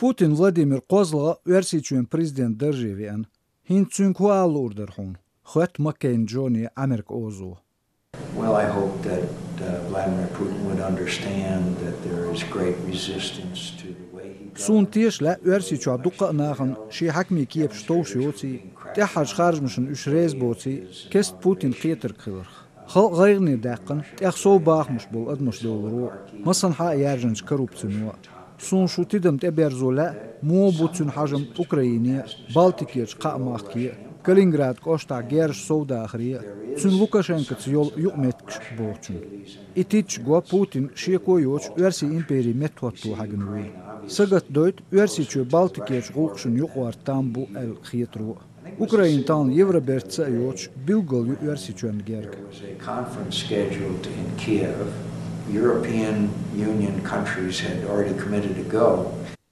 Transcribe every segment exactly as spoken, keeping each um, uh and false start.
Putin Vladimir Kozla versiçuen prezident državien. Hin tsynkual urderhun. Khot McCain Johnny Amerika ozu. Well, I hope that uh, Vladimir Putin would understand that there is great resistance to the way he governs. Sun tiesh la versiçu duqa nahan shi hakmi Kiev stowsyoci. Te haj kharjmishn ushrezboci. Kest Putin khieter khilr. Khal ghayrni daqan tex so baachmush bol admush dolru. Masan ha yarjens korrupsionu. Sun shutidem te berzola mo butsun hajm Ukraine Baltikiyach qamaqki Kaliningrad kosta gersh soudagriya sun Lukashenko yol yuqmetksh bochun. Itich go Putin shiekoyoch versi imperi metwatu hagnui. Sagat doit versi chu Baltikiyach ruqshun yuqwar tambu el khietru. Ukraine tan Евроберца yoch bilgol versi chun gerg. There was a conference scheduled in Kiev. European Union countries had already committed to go.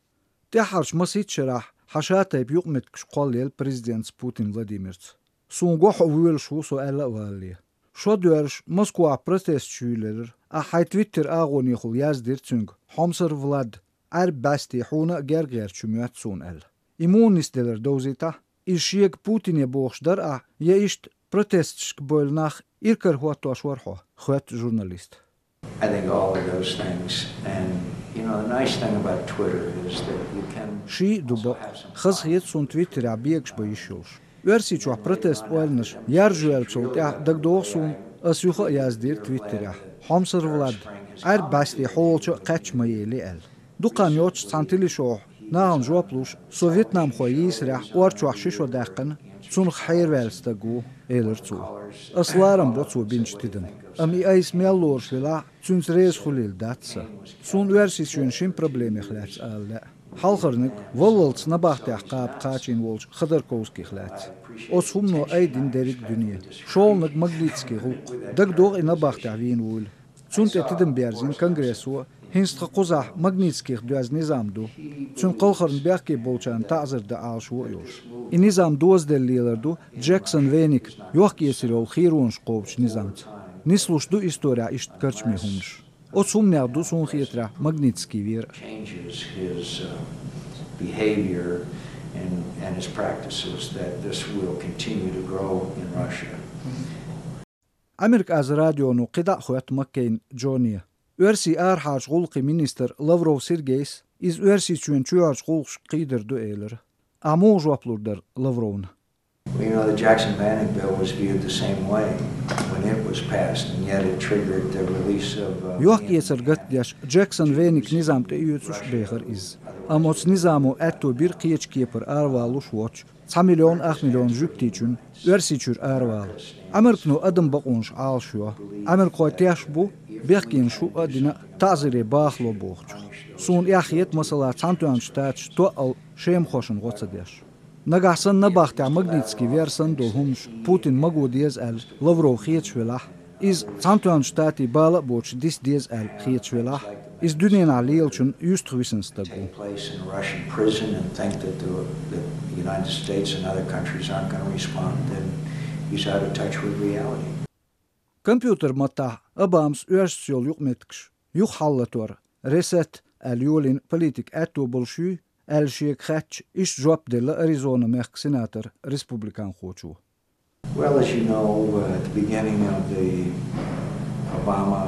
Tehars masitcherah حشاتي بيقمتكش قال البريزيدنت بوتين فلاديميرز سون غوح ويل شو سو الا والي شو دورش موسكو بروتست شولر ا حي تويتر اغوني خل يازدير تسونغ حمصر فلاد ار باستي حونا غيرغير چميات سون ال immunistler dozita ishik Putin je boxdar a je ist protestsk bol nach irker hoto shwarho khot journalist. I think all of those things, and you know, the nice thing about Twitter is that you can. Shi dubo khazhiyet sun Twitter a biegsh bayishosh. Versi chu protest olnish yarjuel chult ya dagdosun asyukha yazdir Twitter ya. Hamsar Vlad ar basti holcho qachmayeli el. Duqan yoch santili sho naan joplush Sovetnam khoyis ra orchu shisho daqan sun khayr velstagu elertsu. Aslaram botsu binchtiden. Am i eis mellor shvela suns reis khulil datsa. Sun versi shun shim problemi khlats alla. Halgernik wololts nabachte qab qachin wolch Khodorkovski khlats. Os humno aidin derik dunia. Sholnik Magnitsky ruq. Dagdor in nabachte wien wol. Sunt etiden berzin kongresu hinst quzah Magnitsky duaz nizamdu. Sun qalkhern berki bolchan ta'zir da alshu yosh. In nizam doz delilerdu Jackson Venik yohkiesirol khirun shqobch nizamt. Nislushdu istoria isht karchmi humsh. Otsumnerdu sun khietra Magnitsky vir. Changes his uh, behavior and, and his practices, that this will continue to grow in Russia. Amerika az radio no qida khot McCain Johnny. Versi arhaj gulqi minister Lavrov Sergey's is versi chun chuaj gulq qider do eler. Amo joplurder Lavrovna. Well, you know, the Jackson-Vanik bill was viewed the same way when it was passed, and yet it triggered the release of... Uh, Yohkieser gatdiash Jackson-Vanik nizam te uyutsush beher iz. Amots nizamu etto bir qiyech kieper arvalush watch, tsa milyon ach milyon jüktichun, versichur arval. Amerikno adam baqunsh alshua. Ameriko tiash bu, beqin shu adina ta'zire bakhlo boqch. Sun yakhiyet masala tsantuan shtach to al shem khoshin gotsadiash. Nagahsan nabakhta Magnitsky versan do humsh Putin magodies el Lavrov khiechvelah is tsantuan shtati bala boch dis dies el khiechvelah is dunin alilchun justwisens tagu. Place in a Russian prison and think that the, that the United States and other countries aren't going to respond, then he's out of touch with reality. Computer mata abams ursjol yuqmetksh yuq hallator reset el yolin politik atto bolshu el shiek khatch ish job de la Arizona merk senator Republican khochu. Well, as you know, uh, at the beginning of the Obama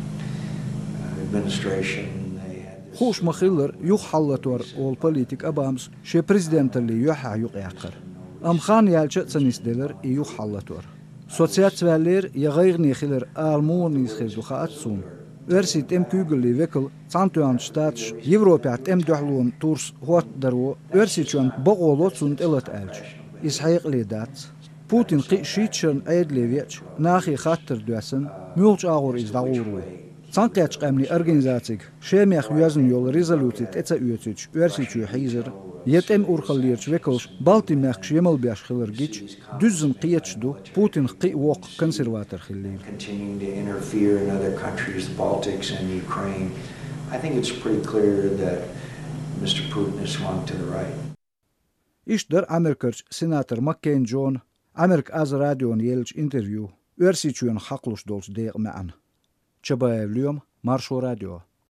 uh, administration, they had this... Khosh makhiller yuq hallator ol politik abams she presidentli yuha yuq yaqar. Am khan yalcha tsanisdeler yuq hallator. Soziatsveller yagirni khiller almoni khizu khatsun. Versit em kugeli wekkel tsantuan staats Europaat em duhlun tours hot daro versichun bogolot sunt elat elch is hayqli dat Putin qi shitchen aidlevich nahi khatter duasen mulch agor is dauru tsanqach qamni organizatsig shemekh yuzn yol resolutit etsa uyetich versichu hizer yetem urkhallirch wekkels baltimekh shemel bash khillergich düzn qiyachdu Putin qi woq konservator khillir continuing to interfere in other countries, the Baltics and Ukraine. I think it's pretty clear that Mister Putin is swung to the right. Ishder Amerikach Senator McCain John Amerik az radio yelch interview versichun haqlush dolch deq ma'an Chabayev Lyom Marsho Radio